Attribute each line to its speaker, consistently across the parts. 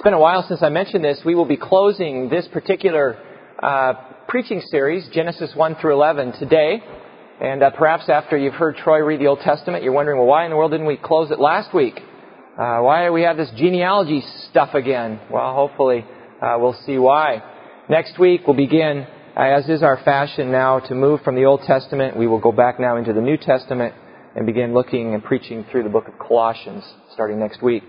Speaker 1: been a while since I mentioned this. We will be closing this particular preaching series, Genesis 1 through 11, today. And perhaps after you've heard Troy read the Old Testament, you're wondering, well, why in the world didn't we close it last week? Why do we have this genealogy stuff again? Well, hopefully we'll see why. Next week we'll begin, as is our fashion now, to move from the Old Testament. We will go back now into the New Testament and begin looking and preaching through the book of Colossians starting next week.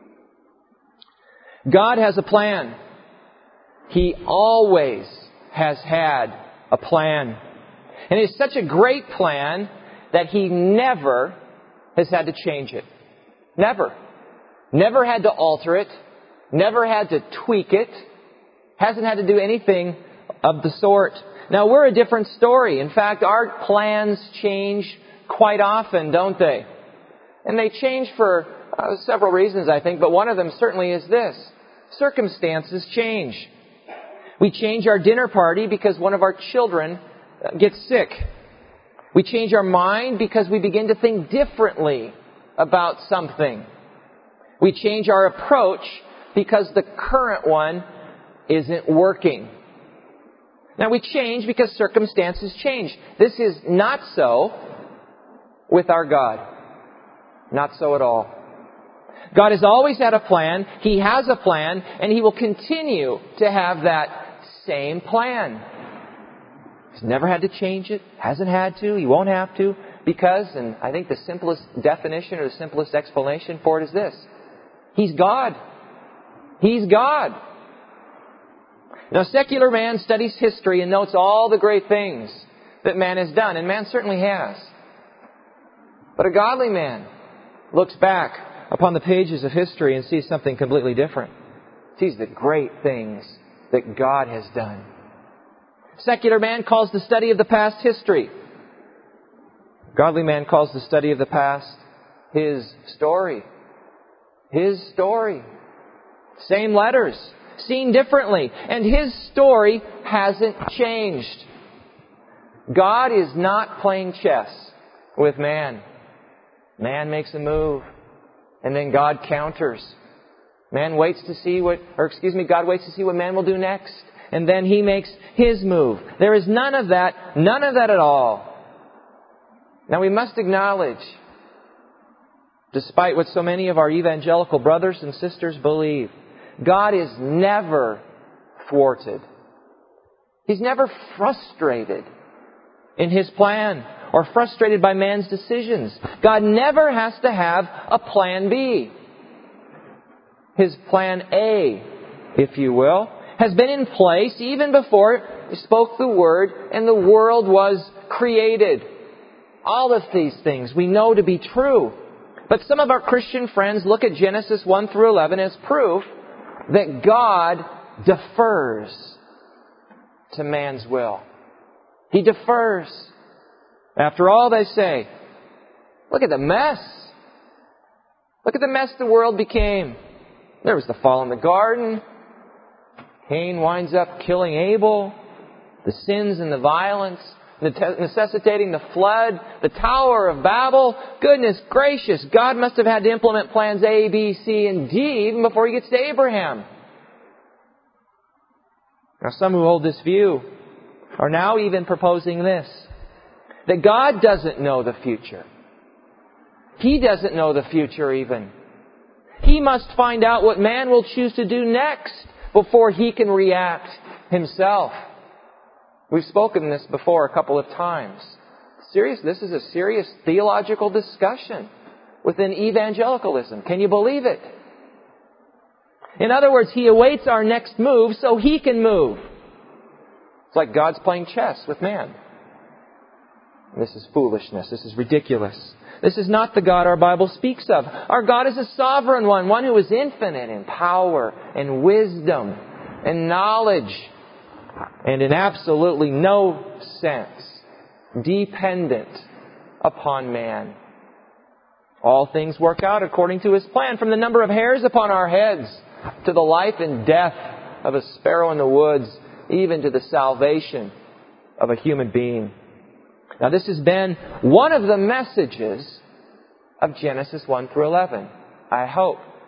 Speaker 1: God has a plan. He always has had a plan. And it's such a great plan that He never has had to change it. Never. Never had to alter it. Never had to tweak it. Hasn't had to do anything of the sort. Now, we're a different story. In fact, our plans change quite often, don't they? And they change for several reasons, I think, but one of them certainly is this. Circumstances change. We change our dinner party because one of our children gets sick. We change our mind because we begin to think differently about something. We change our approach because the current one isn't working. Now, we change because circumstances change. This is not so with our God. Not so at all. God has always had a plan. He has a plan, and He will continue to have that same plan. He's never had to change it. Hasn't had to. He won't have to. Because, and I think the simplest definition or the simplest explanation for it is this. He's God. He's God. Now, secular man studies history and notes all the great things that man has done, and man certainly has. But a godly man looks back upon the pages of history and sees something completely different. Sees the great things that God has done. Secular man calls the study of the past history. Godly man calls the study of the past his story. His story. Same letters, seen differently. And His story hasn't changed. God is not playing chess with man. Man makes a move, and then God counters. God waits to see what man will do next, and then He makes His move. There is none of that at all. Now, we must acknowledge, despite what so many of our evangelical brothers and sisters believe, God is never thwarted. He's never frustrated in His plan or frustrated by man's decisions. God never has to have a plan B. His plan A, if you will, has been in place even before He spoke the Word and the world was created. All of these things we know to be true. But some of our Christian friends look at Genesis 1 through 11 as proof that God defers to man's will. He defers. After all, they say, look at the mess. Look at the mess the world became. There was the fall in the garden. Cain winds up killing Abel. The sins and the violence necessitating the flood. The Tower of Babel. Goodness gracious, God must have had to implement plans A, B, C, and D even before He gets to Abraham. Now, some who hold this view are now even proposing this. That God doesn't know the future. He doesn't know the future even. He must find out what man will choose to do next before he can react himself. We've spoken this before a couple of times. This is a serious theological discussion within evangelicalism. Can you believe it? In other words, He awaits our next move so He can move. It's like God's playing chess with man. This is foolishness. This is ridiculous. This is not the God our Bible speaks of. Our God is a sovereign one who is infinite in power and wisdom and knowledge, and in absolutely no sense dependent upon man. All things work out according to His plan, from the number of hairs upon our heads to the life and death of a sparrow in the woods, even to the salvation of a human being. Now, this has been one of the messages of Genesis 1 through 11, I hope.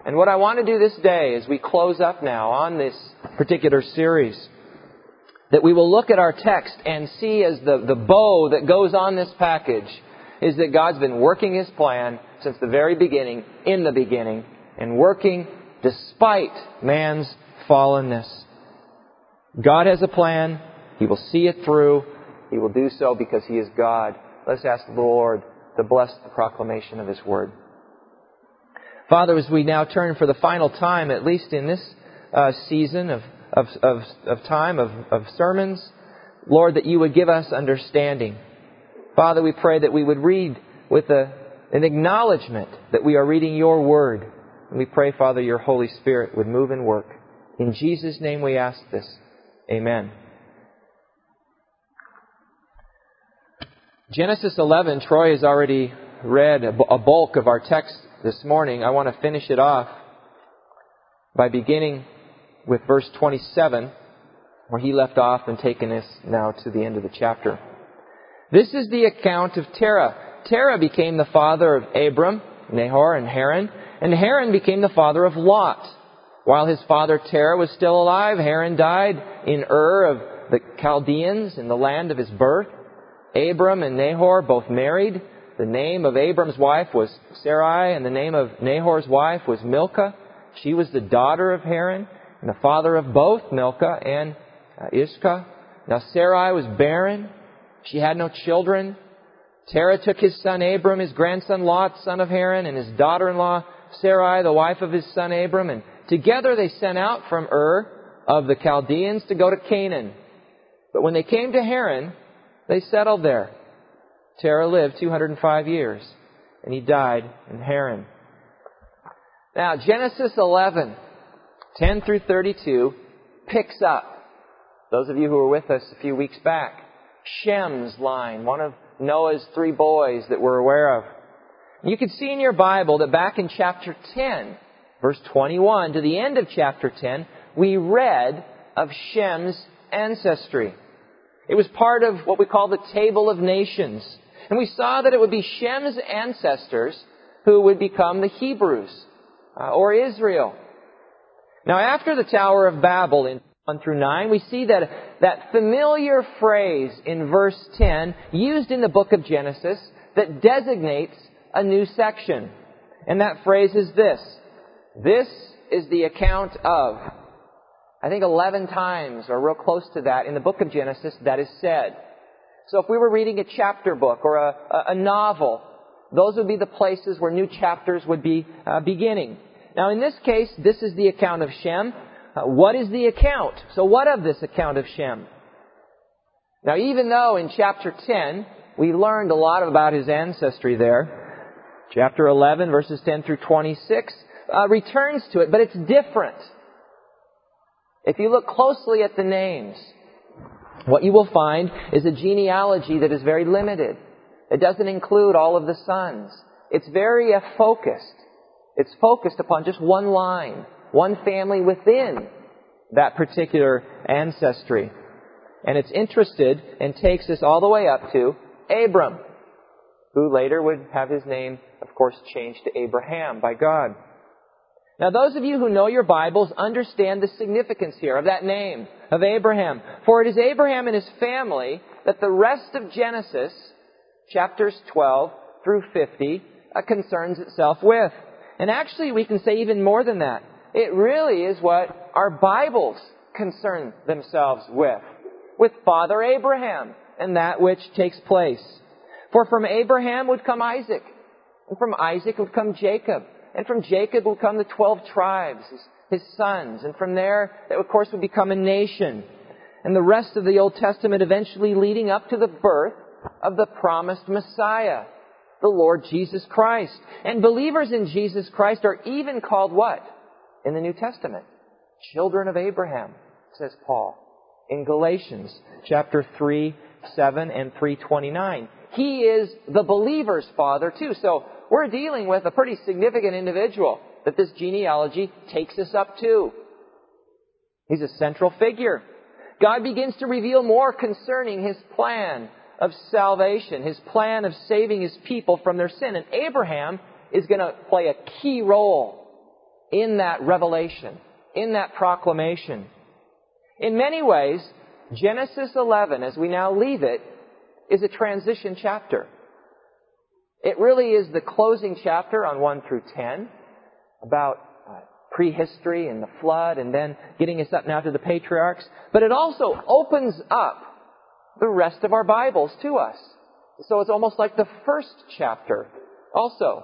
Speaker 1: And what I want to do this day as we close up now on this particular series, that we will look at our text and see as the bow that goes on this package is that God's been working His plan since the very beginning, in the beginning, and working despite man's fallenness. God has a plan. He will see it through. He will do so because He is God. Let's ask the Lord to bless the proclamation of His Word. Father, as we now turn for the final time, at least in this season of time of sermons, Lord, that You would give us understanding. Father, we pray that we would read with an acknowledgement that we are reading Your Word. And we pray, Father, Your Holy Spirit would move and work. In Jesus' name we ask this. Amen. Genesis 11, Troy has already read a bulk of our text this morning. I want to finish it off by beginning with verse 27, where he left off and taking us now to the end of the chapter. This is the account of Terah. Terah became the father of Abram, Nahor, and Haran, and Haran became the father of Lot. While his father Terah was still alive, Haran died in Ur of the Chaldeans in the land of his birth. Abram and Nahor both married. The name of Abram's wife was Sarai, and the name of Nahor's wife was Milcah. She was the daughter of Haran, and the father of both Milcah and Iscah. Now Sarai was barren. She had no children. Terah took his son Abram, his grandson Lot, son of Haran, and his daughter-in-law Sarai, the wife of his son Abram, and together they sent out from Ur of the Chaldeans to go to Canaan. But when they came to Haran, they settled there. Terah lived 205 years, and he died in Haran. Now, Genesis 11, 10 through 32, picks up, those of you who were with us a few weeks back, Shem's line, one of Noah's 3 boys that we're aware of. You can see in your Bible that back in chapter 10, verse 21, to the end of chapter 10, we read of Shem's ancestry. It was part of what we call the Table of Nations. And we saw that it would be Shem's ancestors who would become the Hebrews, or Israel. Now, after the Tower of Babel in 1 through 9, we see that familiar phrase in verse 10 used in the book of Genesis that designates a new section. And that phrase is this. This is the account of, I think 11 times or real close to that in the book of Genesis that is said. So if we were reading a chapter book or a novel, those would be the places where new chapters would be beginning. Now in this case, this is the account of Shem. What is the account? So what of this account of Shem? Now even though in chapter 10 we learned a lot about his ancestry there, chapter 11 verses 10 through 26 returns to it, but it's different. If you look closely at the names, what you will find is a genealogy that is very limited. It doesn't include all of the sons. It's very focused. It's focused upon just one line, one family within that particular ancestry. And it's interested and takes us all the way up to Abram, who later would have his name, of course, changed to Abraham by God. Now, those of you who know your Bibles understand the significance here of that name, of Abraham. For it is Abraham and his family that the rest of Genesis, chapters 12 through 50, concerns itself with. And actually, we can say even more than that. It really is what our Bibles concern themselves with Father Abraham and that which takes place. For from Abraham would come Isaac, and from Isaac would come Jacob. And from Jacob would come the 12 tribes, his sons. And from there, that of course would become a nation. And the rest of the Old Testament eventually leading up to the birth of the promised Messiah, the Lord Jesus Christ. And believers in Jesus Christ are even called what? In the New Testament? Children of Abraham, says Paul. In Galatians chapter 3, 7 and 3:29. He is the believer's father too. So we're dealing with a pretty significant individual that this genealogy takes us up to. He's a central figure. God begins to reveal more concerning His plan of salvation, His plan of saving His people from their sin. And Abraham is going to play a key role in that revelation, in that proclamation. In many ways, Genesis 11, as we now leave it, is a transition chapter. It really is the closing chapter on 1 through 10 about prehistory and the flood and then getting us up now to the patriarchs. But it also opens up the rest of our Bibles to us. So it's almost like the first chapter also.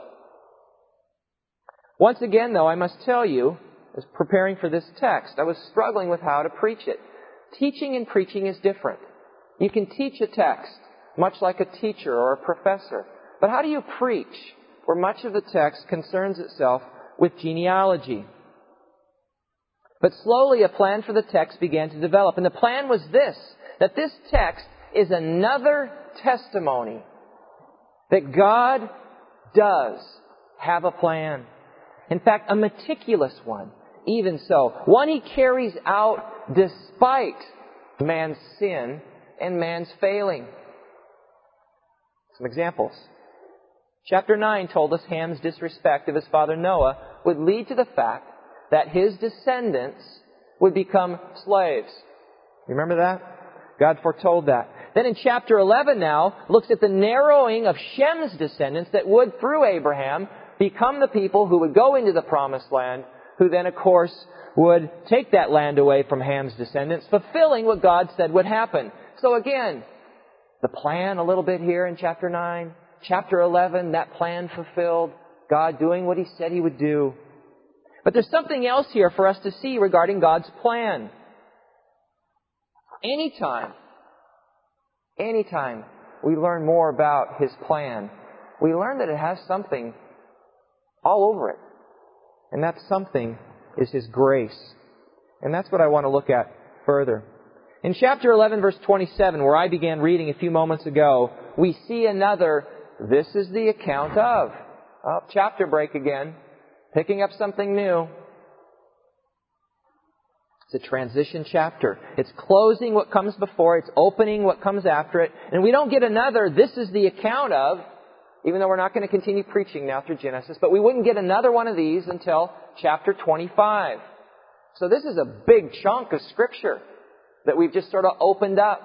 Speaker 1: Once again, though, I must tell you, as preparing for this text, I was struggling with how to preach it. Teaching and preaching is different. You can teach a text, much like a teacher or a professor. But how do you preach where much of the text concerns itself with genealogy? But slowly a plan for the text began to develop. And the plan was this, that this text is another testimony that God does have a plan. In fact, a meticulous one, even so. One He carries out despite man's sin and man's failing. Some examples. Chapter 9 told us Ham's disrespect of his father Noah would lead to the fact that his descendants would become slaves. You remember that? God foretold that. Then in chapter 11 now, looks at the narrowing of Shem's descendants that would, through Abraham, become the people who would go into the promised land, who then, of course, would take that land away from Ham's descendants, fulfilling what God said would happen. So again, the plan a little bit here in chapter 9. Chapter 11, that plan fulfilled. God doing what He said He would do. But there's something else here for us to see regarding God's plan. Anytime we learn more about His plan, we learn that it has something all over it. And that something is His grace. And that's what I want to look at further. In chapter 11, verse 27, where I began reading a few moments ago, we see another, this is the account of. Oh, chapter break again. Picking up something new. It's a transition chapter. It's closing what comes before. It's opening what comes after it. And we don't get another, this is the account of, even though we're not going to continue preaching now through Genesis, but we wouldn't get another one of these until chapter 25. So this is a big chunk of Scripture that we've just sort of opened up.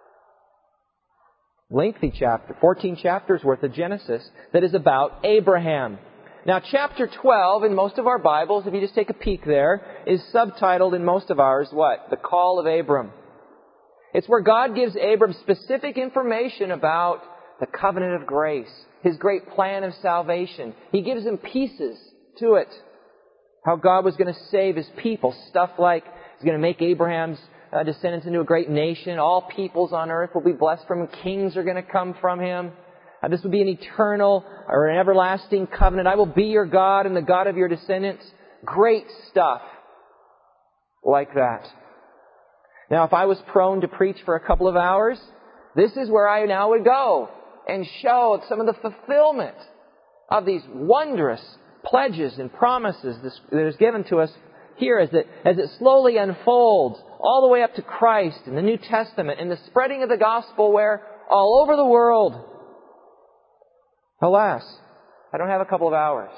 Speaker 1: Lengthy chapter, 14 chapters worth of Genesis that is about Abraham. Now, chapter 12 in most of our Bibles, if you just take a peek there, is subtitled in most of ours, what? The Call of Abram. It's where God gives Abram specific information about the covenant of grace, His great plan of salvation. He gives him pieces to it. How God was going to save His people. Stuff like He's going to make Abraham's descendants into a great nation. All peoples on earth will be blessed from Him. Kings are going to come from Him. This will be an eternal or an everlasting covenant. I will be your God and the God of your descendants. Great stuff like that. Now, if I was prone to preach for a couple of hours, this is where I now would go and show some of the fulfillment of these wondrous pledges and promises that is given to us here as it slowly unfolds all the way up to Christ in the New Testament and the spreading of the gospel where all over the world. Alas, I don't have a couple of hours.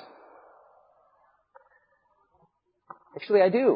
Speaker 1: Actually, I do.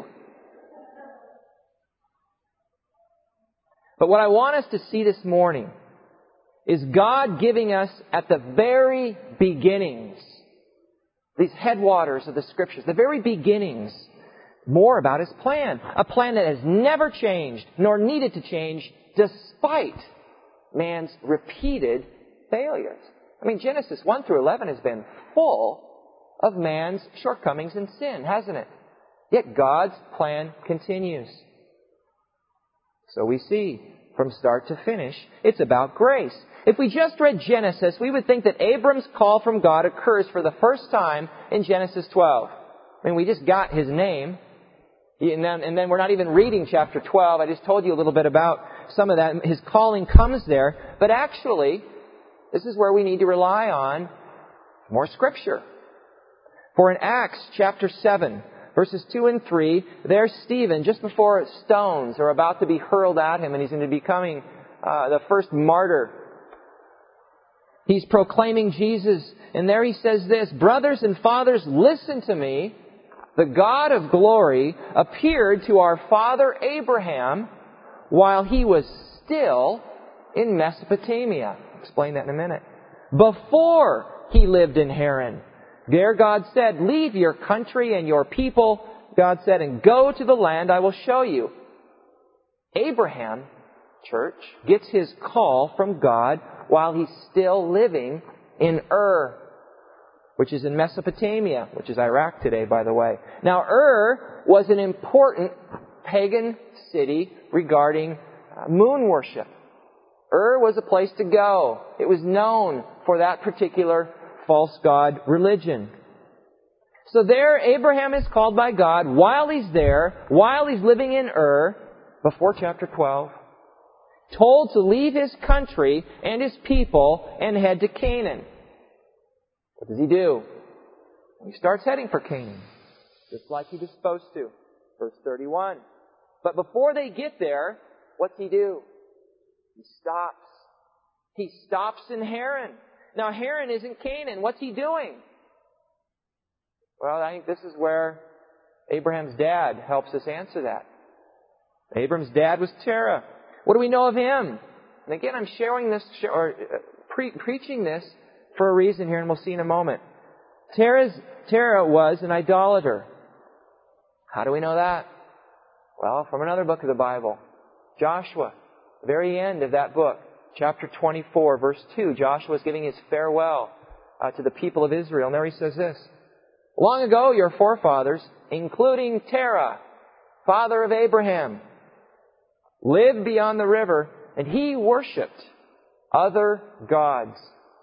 Speaker 1: But what I want us to see this morning is God giving us at the very beginnings, these headwaters of the Scriptures, the very beginnings, more about His plan. A plan that has never changed, nor needed to change, despite man's repeated failures. I mean, Genesis 1 through 11 has been full of man's shortcomings and sin, hasn't it? Yet God's plan continues. So we see, from start to finish, it's about grace. If we just read Genesis, we would think that Abram's call from God occurs for the first time in Genesis 12. I mean, we just got his name, and then we're not even reading chapter 12. I just told you a little bit about some of that. His calling comes there. But actually, this is where we need to rely on more Scripture. For in Acts chapter 7, verses 2 and 3, there's Stephen, just before stones are about to be hurled at him and he's going to be becoming the first martyr. He's proclaiming Jesus, and there he says this, "Brothers and fathers, listen to me. the God of glory, appeared to our father Abraham while he was still in Mesopotamia. I'll explain that in a minute. Before he lived in Haran. There God said, leave your country and your people, God said, and go to the land I will show you. Abraham, church, gets his call from God while he's still living in Ur, which is in Mesopotamia, which is Iraq today, by the way. Now, Ur was an important pagan city regarding moon worship. Ur was a place to go. It was known for that particular false god religion. So there, Abraham is called by God while he's there, while he's living in Ur, before chapter 12, told to leave his country and his people and head to Canaan. What does he do? He starts heading for Canaan, just like he was supposed to. Verse 31. But before they get there, what's he do? He stops. He stops in Haran. Now, Haran isn't Canaan. What's he doing? Well, I think this is where Abraham's dad helps us answer that. Abraham's dad was Terah. What do we know of him? And again, I'm sharing this, preaching this for a reason here, and we'll see in a moment. Terah was an idolater. How do we know that? Well, from another book of the Bible. Joshua, the very end of that book, chapter 24, verse 2. Joshua is giving his farewell to the people of Israel. And there he says this. Long ago, your forefathers, including Terah, father of Abraham, lived beyond the river, and he worshipped other gods.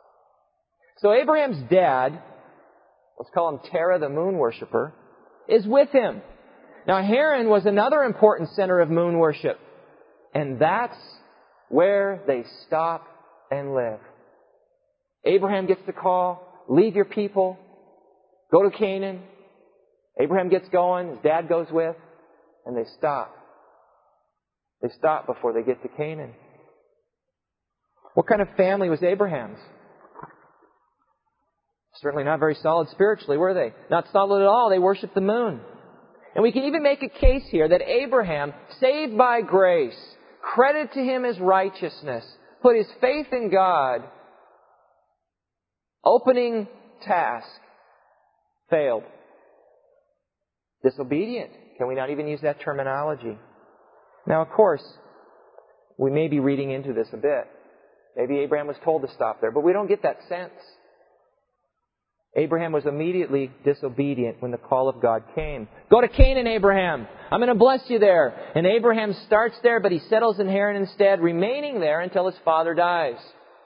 Speaker 1: So Abraham's dad, let's call him Terah, the moon worshiper, is with him. Now, Haran was another important center of moon worship. And that's where they stop and live. Abraham gets the call, leave your people, go to Canaan. Abraham gets going, his dad goes with, and they stop. They stop before they get to Canaan. What kind of family was Abraham's? Certainly not very solid spiritually, were they? Not solid at all. They worshiped the moon. And we can even make a case here that Abraham, saved by grace, credit to him as righteousness, put his faith in God, opening task, failed. Disobedient. Can we not even use that terminology? Now, of course, we may be reading into this a bit. Maybe Abraham was told to stop there, but we don't get that sense. Abraham was immediately disobedient when the call of God came. Go to Canaan, Abraham. I'm going to bless you there. And Abraham starts there, but he settles in Haran instead, remaining there until his father dies.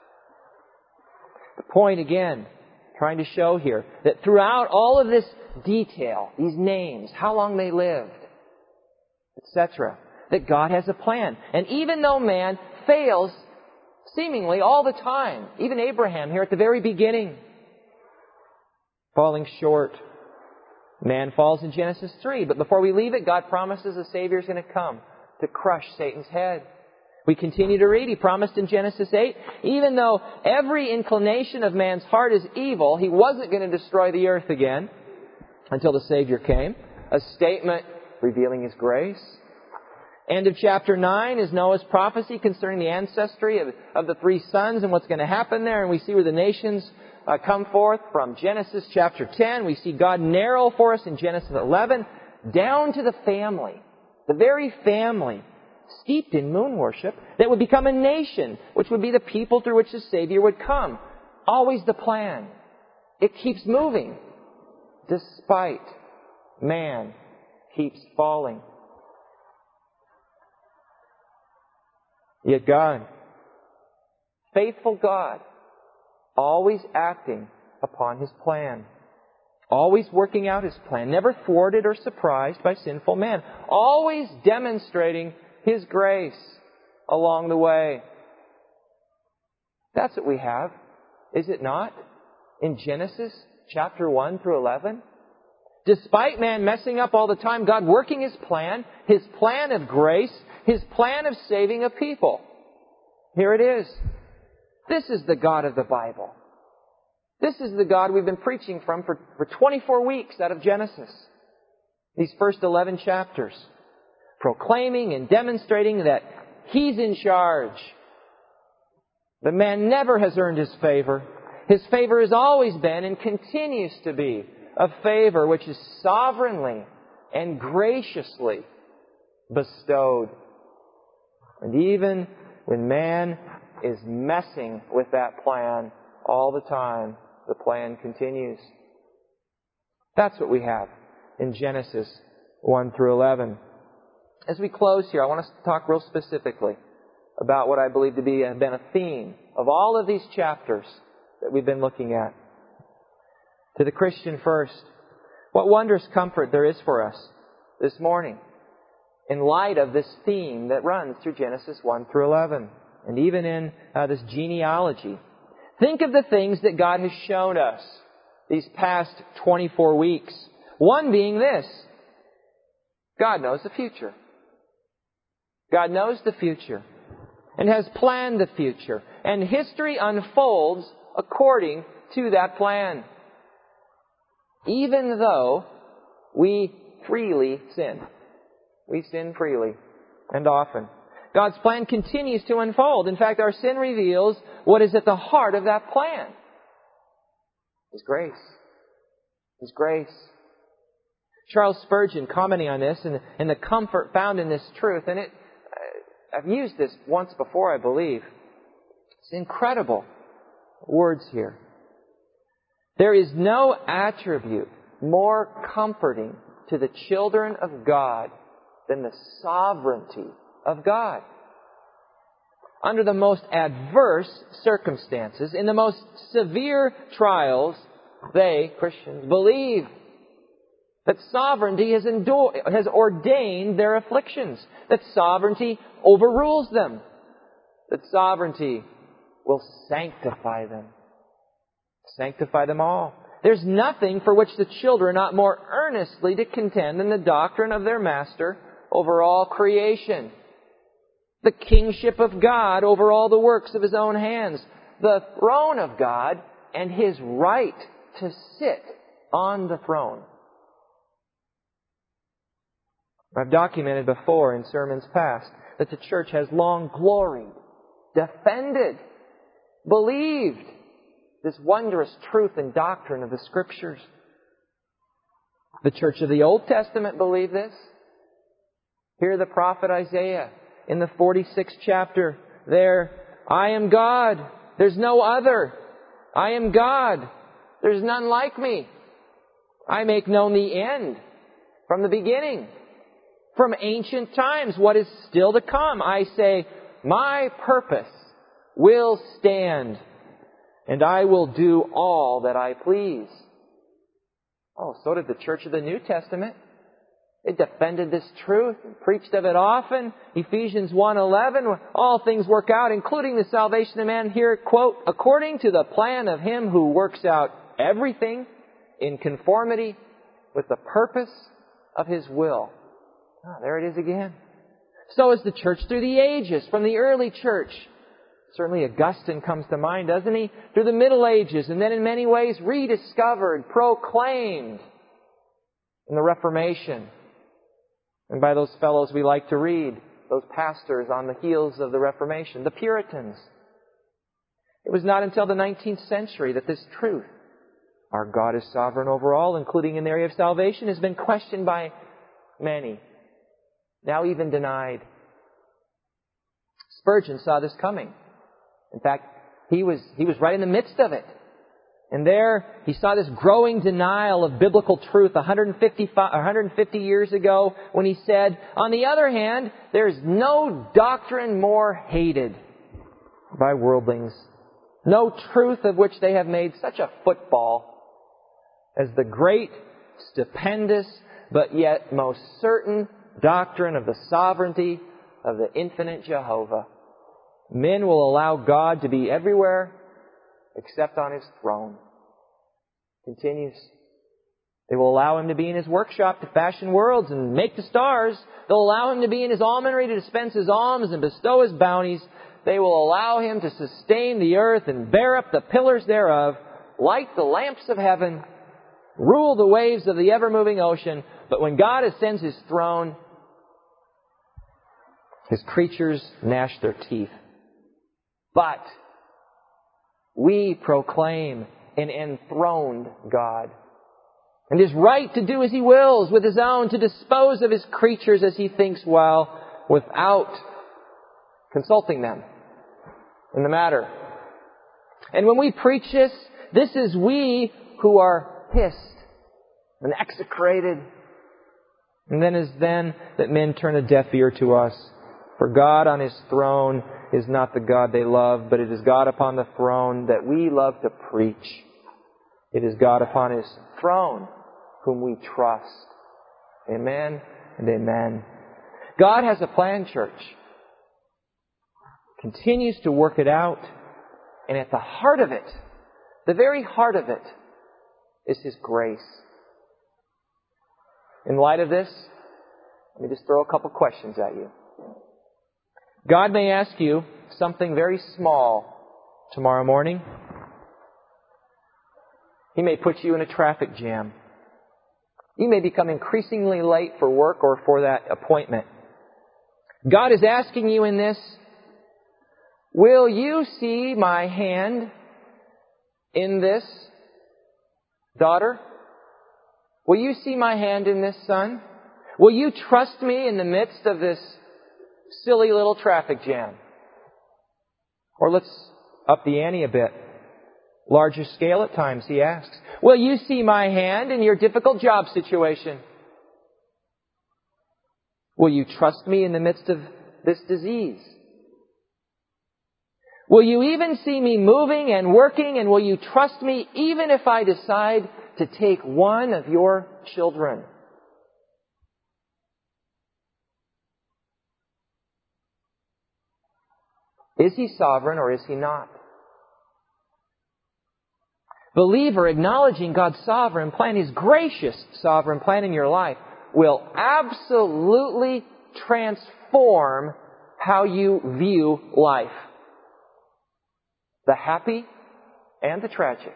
Speaker 1: The point, again, trying to show here, that throughout all of this detail, these names, how long they lived, etc., that God has a plan. And even though man fails seemingly all the time, even Abraham here at the very beginning, falling short. Man falls in Genesis 3. But before we leave it, God promises a Savior is going to come to crush Satan's head. We continue to read. He promised in Genesis 8, even though every inclination of man's heart is evil, He wasn't going to destroy the earth again until the Savior came. A statement revealing His grace. End of chapter 9 is Noah's prophecy concerning the ancestry of the three sons and what's going to happen there. And we see where the nations come forth from Genesis chapter 10. We see God narrow for us in Genesis 11, down to the family, the very family steeped in moon worship that would become a nation, which would be the people through which the Savior would come. Always the plan. It keeps moving, despite man keeps falling. Yet God, faithful God, always acting upon His plan. Always working out His plan. Never thwarted or surprised by sinful man. Always demonstrating His grace along the way. That's what we have, is it not? In Genesis chapter 1 through 11. Despite man messing up all the time, God working His plan of grace, His plan of saving a people. Here it is. This is the God of the Bible. This is the God we've been preaching from for 24 weeks out of Genesis. These first 11 chapters, proclaiming and demonstrating that He's in charge. The man never has earned His favor. His favor has always been and continues to be a favor which is sovereignly and graciously bestowed. And even when man is messing with that plan all the time, the plan continues. That's what we have in Genesis 1 through 11. As we close here, I want us to talk real specifically about what I believe to be been a theme of all of these chapters that we've been looking at. To the Christian first, what wondrous comfort there is for us this morning in light of this theme that runs through Genesis 1 through 11, and even in this genealogy. Think of the things that God has shown us these past 24 weeks. One being this: God knows the future. God knows the future and has planned the future. And history unfolds according to that plan. Even though we freely sin. We sin freely and often. God's plan continues to unfold. In fact, our sin reveals what is at the heart of that plan. His grace. His grace. Charles Spurgeon, commenting on this and the comfort found in this truth, and I've used this once before, I believe. It's incredible words here. There is no attribute more comforting to the children of God than the sovereignty of God. Under the most adverse circumstances, in the most severe trials, they, Christians, believe that sovereignty has ordained their afflictions, that sovereignty overrules them, that sovereignty will sanctify them all. There's nothing for which the children ought more earnestly to contend than the doctrine of their Master over all creation, the kingship of God over all the works of His own hands, the throne of God, and His right to sit on the throne. I've documented before in sermons past that the church has long gloried, defended, believed this wondrous truth and doctrine of the Scriptures. The church of the Old Testament believed this. Hear the prophet Isaiah in the 46th chapter there. I am God. There's no other. I am God. There's none like me. I make known the end from the beginning. From ancient times, what is still to come. I say, my purpose will stand, and I will do all that I please. Oh, so did the church of the New Testament. It defended this truth and preached of it often. Ephesians 1:11, all things work out, including the salvation of man. Here, quote, according to the plan of Him who works out everything in conformity with the purpose of His will. Ah, there it is again. So is the church through the ages, from the early church. Certainly Augustine comes to mind, doesn't he? Through the Middle Ages, and then in many ways rediscovered, proclaimed in the Reformation. And by those fellows we like to read, those pastors on the heels of the Reformation, the Puritans. It was not until the 19th century that this truth, our God is sovereign over all, including in the area of salvation, has been questioned by many. Now even denied. Spurgeon saw this coming. In fact, he was right in the midst of it. And there he saw this growing denial of biblical truth 150 years ago when he said, on the other hand, there's no doctrine more hated by worldlings, no truth of which they have made such a football as the great, stupendous, but yet most certain doctrine of the sovereignty of the infinite Jehovah. Men will allow God to be everywhere except on His throne. Continues. They will allow Him to be in His workshop to fashion worlds and make the stars. They'll allow Him to be in His almanac to dispense His alms and bestow His bounties. They will allow Him to sustain the earth and bear up the pillars thereof, light the lamps of heaven, rule the waves of the ever-moving ocean, But when God ascends His throne, His creatures gnash their teeth. But we proclaim an enthroned God. And His right to do as He wills with His own, to dispose of His creatures as He thinks well, without consulting them in the matter. And when we preach this is we who are pissed and execrated. And then is then that men turn a deaf ear to us. For God on His throne is not the God they love, but it is God upon the throne that we love to preach. It is God upon His throne whom we trust. Amen and amen. God has a plan, church. Continues to work it out. And at the heart of it, the very heart of it, is His grace. In light of this, let me just throw a couple questions at you. God may ask you something very small tomorrow morning. He may put you in a traffic jam. You may become increasingly late for work or for that appointment. God is asking you in this, will you see my hand in this, daughter? Will you see my hand in this, son? Will you trust me in the midst of this silly little traffic jam? Or let's up the ante a bit. Larger scale at times, He asks. Will you see my hand in your difficult job situation? Will you trust me in the midst of this disease? Will you even see me moving and working, and will you trust me even if I decide to take one of your children? Is He sovereign or is He not? Believer, acknowledging God's sovereign plan, His gracious sovereign plan in your life, will absolutely transform how you view life. The happy and the tragic.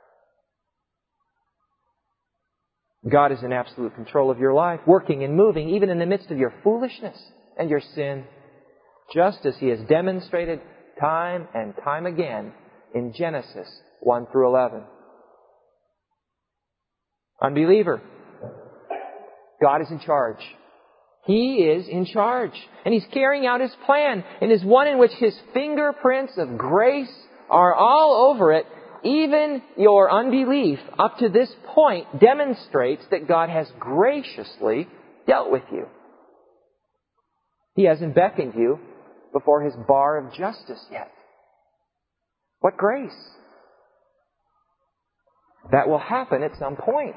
Speaker 1: God is in absolute control of your life, working and moving even in the midst of your foolishness and your sin, just as He has demonstrated time and time again in Genesis 1 through 11. Unbeliever, God is in charge. He is in charge. And He's carrying out His plan, and is one in which His fingerprints of grace are all over it. Even your unbelief up to this point demonstrates that God has graciously dealt with you. He hasn't beckoned you before His bar of justice yet. What grace! That will happen at some point.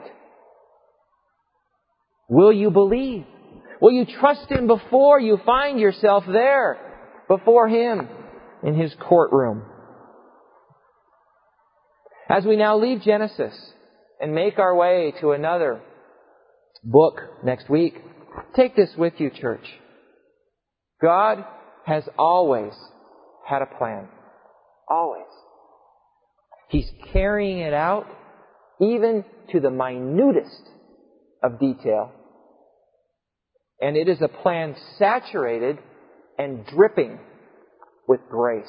Speaker 1: Will you believe? Will you trust Him before you find yourself there before Him in His courtroom? As we now leave Genesis and make our way to another book next week, take this with you, church. God has always had a plan. Always. He's carrying it out even to the minutest of detail. And it is a plan saturated and dripping with grace.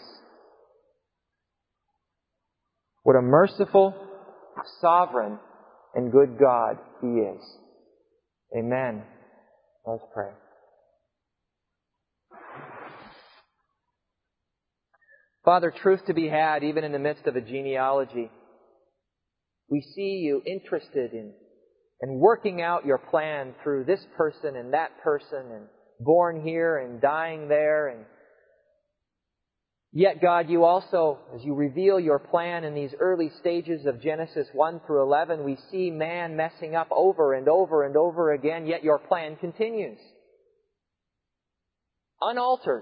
Speaker 1: What a merciful, sovereign, and good God He is. Amen. Let's pray. Father, truth to be had even in the midst of a genealogy. We see You interested in working out Your plan through this person and that person, and born here and dying there. And yet, God, You also, as You reveal Your plan in these early stages of Genesis 1 through 11, we see man messing up over and over and over again, yet Your plan continues. Unaltered.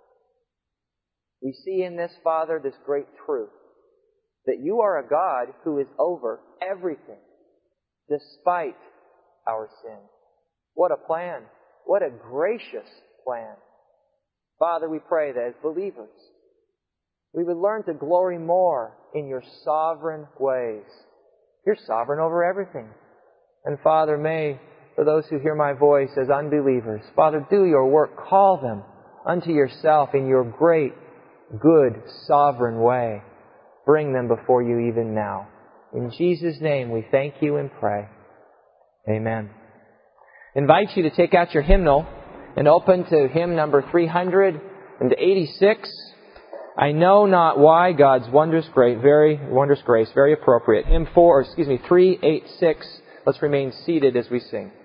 Speaker 1: We see in this, Father, this great truth, that You are a God who is over everything, despite our sin. What a plan. What a gracious plan. Father, we pray that as believers, we would learn to glory more in Your sovereign ways. You're sovereign over everything. And Father, may for those who hear my voice as unbelievers. Father, do your work. Call them unto yourself in your great, good, sovereign way. Bring them before you even now. In Jesus' name we thank you and pray. Amen. I invite you to take out your hymnal and open to hymn number 386. I know not why God's wondrous grace, very appropriate. Hymn 386. Let's remain seated as we sing.